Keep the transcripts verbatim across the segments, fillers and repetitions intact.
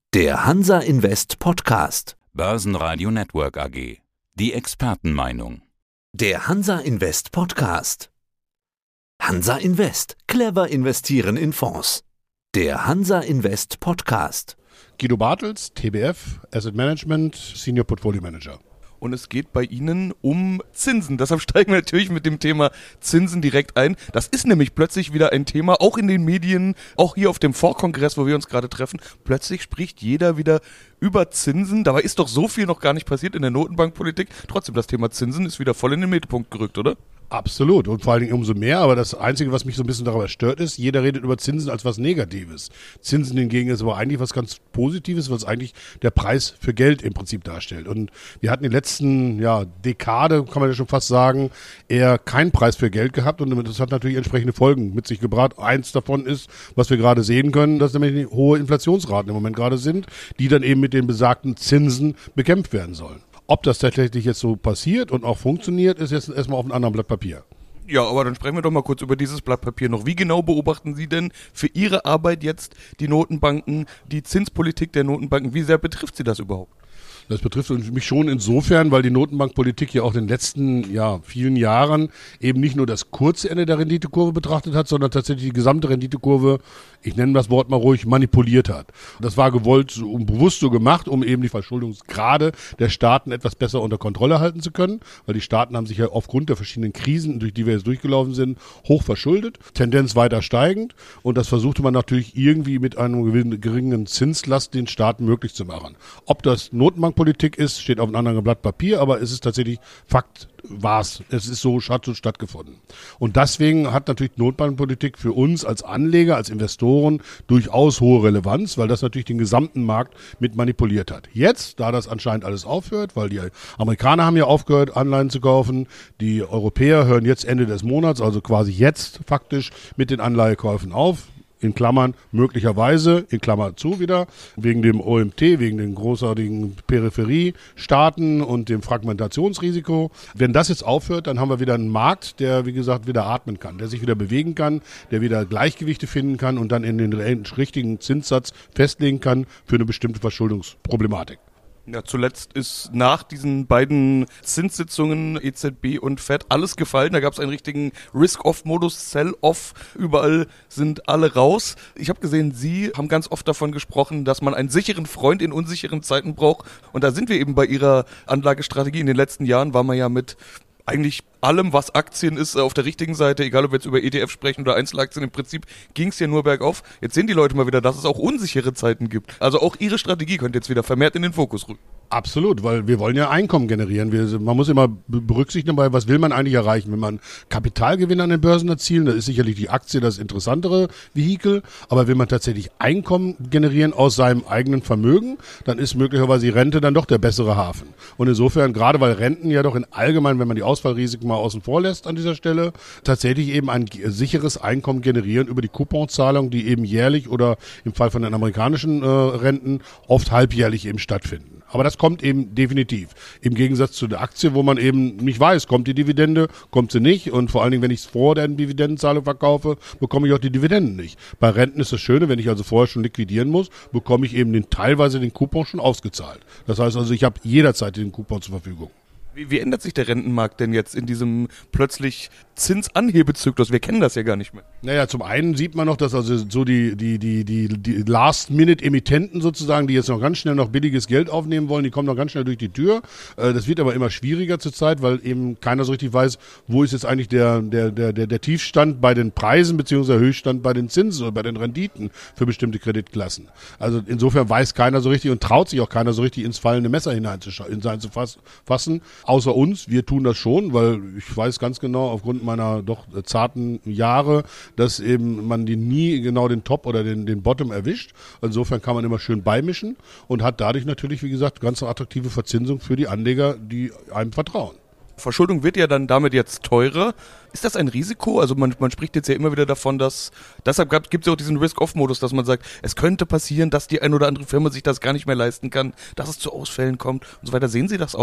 Der Hansa Invest Podcast. Börsenradio Network A G. Die Expertenmeinung. Der Hansa Invest Podcast. Hansa Invest. Clever investieren in Fonds. Der Hansa Invest Podcast. Guido Bartels, T B F, Asset Management, Senior Portfolio Manager. Und es geht bei Ihnen um Zinsen. Deshalb steigen wir natürlich mit dem Thema Zinsen direkt ein. Das ist nämlich plötzlich wieder ein Thema, auch in den Medien, auch hier auf dem Vorkongress, wo wir uns gerade treffen. Plötzlich spricht jeder wieder über Zinsen. Dabei ist doch so viel noch gar nicht passiert in der Notenbankpolitik. Trotzdem, das Thema Zinsen ist wieder voll in den Mittelpunkt gerückt, oder? Absolut und vor allen Dingen umso mehr, aber das Einzige, was mich so ein bisschen darüber stört, ist, jeder redet über Zinsen als was Negatives. Zinsen hingegen ist aber eigentlich was ganz Positives, was eigentlich der Preis für Geld im Prinzip darstellt. Und wir hatten in den letzten ja, Dekade, kann man ja schon fast sagen, eher keinen Preis für Geld gehabt und das hat natürlich entsprechende Folgen mit sich gebracht. Eins davon ist, was wir gerade sehen können, dass nämlich hohe Inflationsraten im Moment gerade sind, die dann eben mit den besagten Zinsen bekämpft werden sollen. Ob das tatsächlich jetzt so passiert und auch funktioniert, ist jetzt erstmal auf einem anderen Blatt Papier. Ja, aber dann sprechen wir doch mal kurz über dieses Blatt Papier noch. Wie genau beobachten Sie denn für Ihre Arbeit jetzt die Notenbanken, die Zinspolitik der Notenbanken? Wie sehr betrifft Sie das überhaupt? Das betrifft mich schon insofern, weil die Notenbankpolitik ja auch in den letzten ja, vielen Jahren eben nicht nur das kurze Ende der Renditekurve betrachtet hat, sondern tatsächlich die gesamte Renditekurve, ich nenne das Wort mal ruhig, manipuliert hat. Das war gewollt und bewusst so gemacht, um eben die Verschuldungsgrade der Staaten etwas besser unter Kontrolle halten zu können, weil die Staaten haben sich ja aufgrund der verschiedenen Krisen, durch die wir jetzt durchgelaufen sind, hoch verschuldet, Tendenz weiter steigend und das versuchte man natürlich irgendwie mit einem geringen Zinslast den Staaten möglich zu machen. Ob das Notenbank Politik ist, steht auf einem anderen Blatt Papier, aber es ist tatsächlich Fakt, war's. Es ist so, hat so stattgefunden. Und deswegen hat natürlich Notenbankpolitik für uns als Anleger, als Investoren durchaus hohe Relevanz, weil das natürlich den gesamten Markt mit manipuliert hat. Jetzt, da das anscheinend alles aufhört, weil die Amerikaner haben ja aufgehört, Anleihen zu kaufen, die Europäer hören jetzt Ende des Monats, also quasi jetzt faktisch mit den Anleihekäufen auf. In Klammern möglicherweise, in Klammer zu wieder, wegen dem O M T, wegen den großartigen Peripheriestaaten und dem Fragmentationsrisiko. Wenn das jetzt aufhört, dann haben wir wieder einen Markt, der, wie gesagt, wieder atmen kann, der sich wieder bewegen kann, der wieder Gleichgewichte finden kann und dann in den richtigen Zinssatz festlegen kann für eine bestimmte Verschuldungsproblematik. Ja, zuletzt ist nach diesen beiden Zinssitzungen E Z B und Fed alles gefallen. Da gab es einen richtigen Risk-Off-Modus, Sell-Off. Überall sind alle raus. Ich habe gesehen, Sie haben ganz oft davon gesprochen, dass man einen sicheren Freund in unsicheren Zeiten braucht. Und da sind wir eben bei Ihrer Anlagestrategie. In den letzten Jahren war man ja mit eigentlich allem, was Aktien ist, auf der richtigen Seite, egal ob wir jetzt über E T F sprechen oder Einzelaktien, im Prinzip ging es ja nur bergauf. Jetzt sehen die Leute mal wieder, dass es auch unsichere Zeiten gibt. Also auch Ihre Strategie könnte jetzt wieder vermehrt in den Fokus rücken. Absolut, weil wir wollen ja Einkommen generieren. Wir, man muss immer berücksichtigen dabei, was will man eigentlich erreichen. Wenn man Kapitalgewinn an den Börsen erzielen, dann ist sicherlich die Aktie das interessantere Vehikel. Aber will man tatsächlich Einkommen generieren aus seinem eigenen Vermögen, dann ist möglicherweise die Rente dann doch der bessere Hafen. Und insofern, gerade weil Renten ja doch in allgemein, wenn man die Ausfallrisiken mal außen vor lässt an dieser Stelle, tatsächlich eben ein sicheres Einkommen generieren über die Couponzahlung, die eben jährlich oder im Fall von den amerikanischen äh, Renten oft halbjährlich eben stattfinden. Aber das kommt eben definitiv. Im Gegensatz zu der Aktie, wo man eben nicht weiß, kommt die Dividende, kommt sie nicht. Und vor allen Dingen, wenn ich es vor der Dividendenzahlung verkaufe, bekomme ich auch die Dividenden nicht. Bei Renten ist das Schöne, wenn ich also vorher schon liquidieren muss, bekomme ich eben den, teilweise den Coupon schon ausgezahlt. Das heißt also, ich habe jederzeit den Coupon zur Verfügung. Wie, wie ändert sich der Rentenmarkt denn jetzt in diesem plötzlich Zinsanhebezyklus? Wir kennen das ja gar nicht mehr. Naja, zum einen sieht man noch, dass also so die, die, die, die, die Last-Minute-Emittenten sozusagen, die jetzt noch ganz schnell noch billiges Geld aufnehmen wollen, die kommen noch ganz schnell durch die Tür. Das wird aber immer schwieriger zurzeit, weil eben keiner so richtig weiß, wo ist jetzt eigentlich der, der, der, der, der Tiefstand bei den Preisen beziehungsweise Höchststand bei den Zinsen oder bei den Renditen für bestimmte Kreditklassen. Also insofern weiß keiner so richtig und traut sich auch keiner so richtig ins fallende Messer hineinzufassen. Außer uns, wir tun das schon, weil ich weiß ganz genau aufgrund meiner doch zarten Jahre, dass eben man die nie genau den Top oder den, den Bottom erwischt. Insofern kann man immer schön beimischen und hat dadurch natürlich, wie gesagt, ganz attraktive Verzinsung für die Anleger, die einem vertrauen. Verschuldung wird ja dann damit jetzt teurer. Ist das ein Risiko? Also man, man spricht jetzt ja immer wieder davon, dass, deshalb gibt es ja auch diesen Risk-Off-Modus, dass man sagt, es könnte passieren, dass die ein oder andere Firma sich das gar nicht mehr leisten kann, dass es zu Ausfällen kommt und so weiter. Sehen Sie das auch?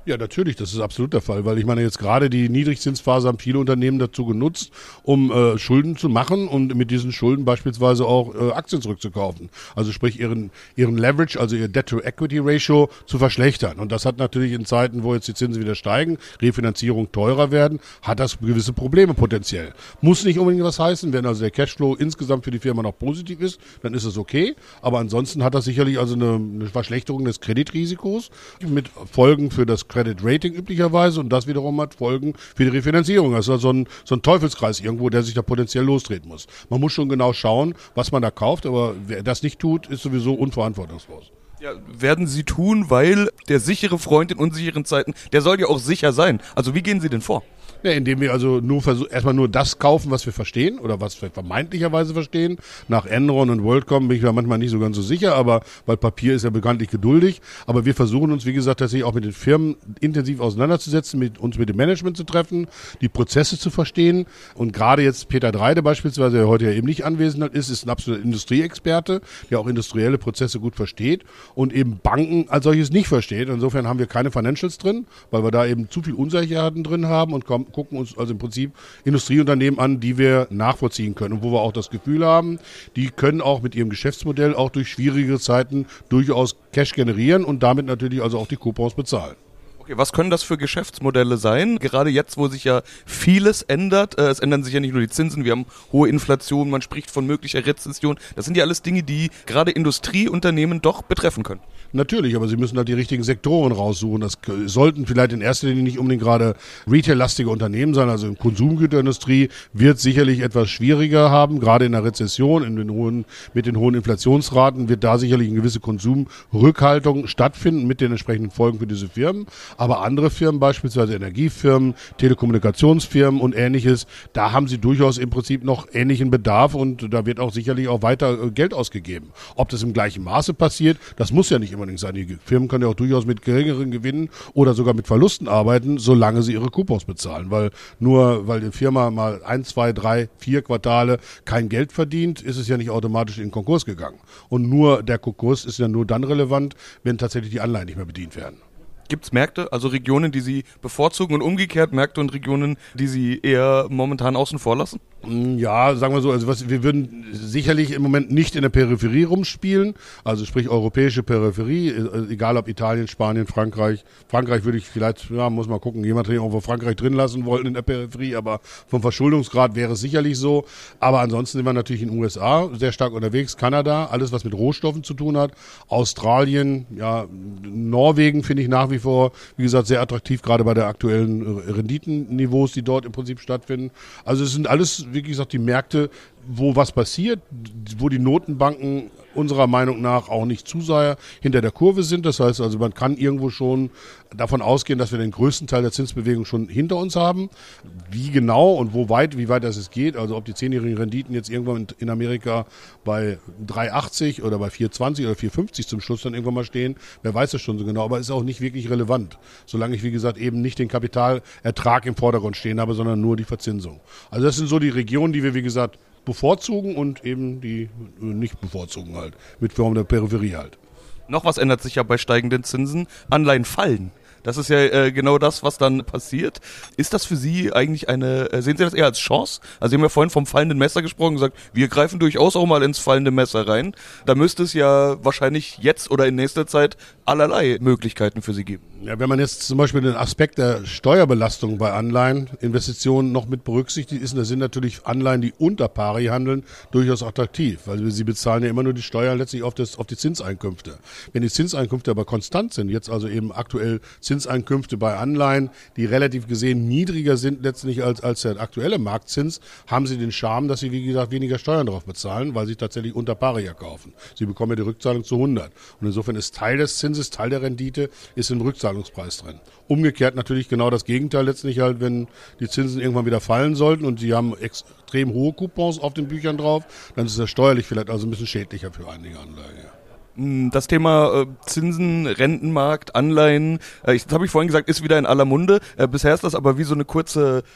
Ja, natürlich, das ist absolut der Fall, weil ich meine, jetzt gerade die Niedrigzinsphase haben viele Unternehmen dazu genutzt, um äh, Schulden zu machen und mit diesen Schulden beispielsweise auch äh, Aktien zurückzukaufen. Also sprich ihren ihren Leverage, also ihr Debt-to-Equity-Ratio zu verschlechtern. Und das hat natürlich in Zeiten, wo jetzt die Zinsen wieder steigen, Refinanzierung teurer werden, hat das gewisse Probleme potenziell. Muss nicht unbedingt was heißen, wenn also der Cashflow insgesamt für die Firma noch positiv ist, dann ist es okay. Aber ansonsten hat das sicherlich also eine, eine Verschlechterung des Kreditrisikos mit Folgen für das Credit Rating üblicherweise und das wiederum hat Folgen für die Refinanzierung. Das ist also so ein, so ein Teufelskreis irgendwo, der sich da potenziell lostreten muss. Man muss schon genau schauen, was man da kauft, aber wer das nicht tut, ist sowieso unverantwortungslos. Ja, werden Sie tun, weil der sichere Freund in unsicheren Zeiten, der soll ja auch sicher sein. Also wie gehen Sie denn vor? Ja, indem wir also nur versuch, erstmal nur das kaufen, was wir verstehen oder was wir vermeintlicherweise verstehen. Nach Enron und WorldCom bin ich mir manchmal nicht so ganz so sicher, aber weil Papier ist ja bekanntlich geduldig. Aber wir versuchen uns, wie gesagt, tatsächlich auch mit den Firmen intensiv auseinanderzusetzen, mit uns mit dem Management zu treffen, die Prozesse zu verstehen. Und gerade jetzt Peter Dreide beispielsweise, der heute ja eben nicht anwesend ist, ist ein absoluter Industrieexperte, der auch industrielle Prozesse gut versteht und eben Banken als solches nicht versteht. Insofern haben wir keine Financials drin, weil wir da eben zu viel Unsicherheiten drin haben und kommen gucken uns also im Prinzip Industrieunternehmen an, die wir nachvollziehen können und wo wir auch das Gefühl haben, die können auch mit ihrem Geschäftsmodell auch durch schwierige Zeiten durchaus Cash generieren und damit natürlich also auch die Coupons bezahlen. Okay, was können das für Geschäftsmodelle sein? Gerade jetzt, wo sich ja vieles ändert. Äh, es ändern sich ja nicht nur die Zinsen, wir haben hohe Inflation, man spricht von möglicher Rezession. Das sind ja alles Dinge, die gerade Industrieunternehmen doch betreffen können. Natürlich, aber sie müssen halt die richtigen Sektoren raussuchen. Das sollten vielleicht in erster Linie nicht unbedingt gerade retail-lastige Unternehmen sein. Also in Konsumgüterindustrie wird sicherlich etwas schwieriger haben. Gerade in der Rezession, in den hohen, mit den hohen Inflationsraten wird da sicherlich eine gewisse Konsumrückhaltung stattfinden mit den entsprechenden Folgen für diese Firmen. Aber andere Firmen, beispielsweise Energiefirmen, Telekommunikationsfirmen und Ähnliches, da haben sie durchaus im Prinzip noch ähnlichen Bedarf und da wird auch sicherlich auch weiter Geld ausgegeben. Ob das im gleichen Maße passiert, das muss ja nicht immer sein. Die Firmen können ja auch durchaus mit geringeren Gewinnen oder sogar mit Verlusten arbeiten, solange sie ihre Coupons bezahlen. Weil nur weil die Firma mal ein, zwei, drei, vier Quartale kein Geld verdient, ist es ja nicht automatisch in den Konkurs gegangen. Und nur der Konkurs ist ja nur dann relevant, wenn tatsächlich die Anleihen nicht mehr bedient werden. Gibt es Märkte, also Regionen, die Sie bevorzugen und umgekehrt Märkte und Regionen, die Sie eher momentan außen vor lassen? Ja, sagen wir so, also was, wir würden sicherlich im Moment nicht in der Peripherie rumspielen, also sprich europäische Peripherie, egal ob Italien, Spanien, Frankreich. Frankreich würde ich vielleicht, ja, muss mal gucken, jemand den irgendwo Frankreich drin lassen wollten in der Peripherie, aber vom Verschuldungsgrad wäre es sicherlich so. Aber ansonsten sind wir natürlich in den U S A sehr stark unterwegs, Kanada, alles was mit Rohstoffen zu tun hat, Australien, ja, Norwegen finde ich nach wie vor, wie gesagt, sehr attraktiv, gerade bei der aktuellen Renditenniveaus, die dort im Prinzip stattfinden. Also es sind alles, wie gesagt, die Märkte, wo was passiert, wo die Notenbanken unserer Meinung nach auch nicht zu sehr hinter der Kurve sind. Das heißt also, man kann irgendwo schon davon ausgehen, dass wir den größten Teil der Zinsbewegung schon hinter uns haben. Wie genau und wo weit, wie weit das es geht, also ob die zehnjährigen Renditen jetzt irgendwann in Amerika bei drei Komma achtzig oder bei vier Komma zwanzig oder vier Komma fünfzig zum Schluss dann irgendwann mal stehen, wer weiß das schon so genau, aber ist auch nicht wirklich relevant, solange ich, wie gesagt, eben nicht den Kapitalertrag im Vordergrund stehen habe, sondern nur die Verzinsung. Also das sind so die Regionen, die wir, wie gesagt, bevorzugen und eben die nicht bevorzugen halt, mit Form der Peripherie halt. Noch was ändert sich ja bei steigenden Zinsen, Anleihen fallen. Das ist ja äh, genau das, was dann passiert. Ist das für Sie eigentlich eine, äh, sehen Sie das eher als Chance? Also Sie haben ja vorhin vom fallenden Messer gesprochen und gesagt, wir greifen durchaus auch mal ins fallende Messer rein. Da müsste es ja wahrscheinlich jetzt oder in nächster Zeit allerlei Möglichkeiten für Sie geben. Ja, wenn man jetzt zum Beispiel den Aspekt der Steuerbelastung bei Anleiheninvestitionen noch mit berücksichtigt, ist, das sind natürlich Anleihen, die unter pari handeln, durchaus attraktiv, weil sie bezahlen ja immer nur die Steuern letztlich auf, das, auf die Zinseinkünfte. Wenn die Zinseinkünfte aber konstant sind, jetzt also eben aktuell Zinseinkünfte bei Anleihen, die relativ gesehen niedriger sind letztlich als, als der aktuelle Marktzins, haben sie den Charme, dass sie, wie gesagt, weniger Steuern darauf bezahlen, weil sie tatsächlich unter pari kaufen. Sie bekommen ja die Rückzahlung zu hundert. Und insofern ist Teil des Zinses, Teil der Rendite, ist im Rückzahlungspreis drin. Umgekehrt natürlich genau das Gegenteil letztlich halt, wenn die Zinsen irgendwann wieder fallen sollten und sie haben extrem hohe Coupons auf den Büchern drauf, dann ist das steuerlich vielleicht also ein bisschen schädlicher für einige Anleihen. Das Thema äh, Zinsen, Rentenmarkt, Anleihen, äh, ich, das habe ich vorhin gesagt, ist wieder in aller Munde. Äh, bisher ist das aber wie so eine kurze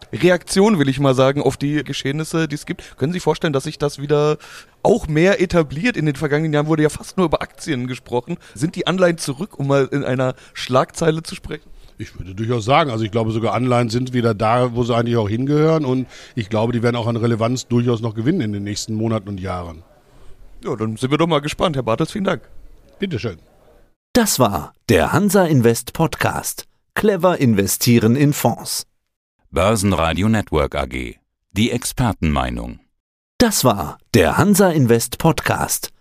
Reaktion, will ich mal sagen, auf die Geschehnisse, die es gibt. Können Sie sich vorstellen, dass sich das wieder auch mehr etabliert? In den vergangenen Jahren wurde ja fast nur über Aktien gesprochen. Sind die Anleihen zurück, um mal in einer Schlagzeile zu sprechen? Ich würde durchaus sagen, also ich glaube sogar Anleihen sind wieder da, wo sie eigentlich auch hingehören und ich glaube, die werden auch an Relevanz durchaus noch gewinnen in den nächsten Monaten und Jahren. Ja, dann sind wir doch mal gespannt. Herr Bartels, vielen Dank. Bitteschön. Das war der Hansa Invest Podcast. Clever investieren in Fonds. Börsenradio Network A G. Die Expertenmeinung. Das war der Hansa Invest Podcast.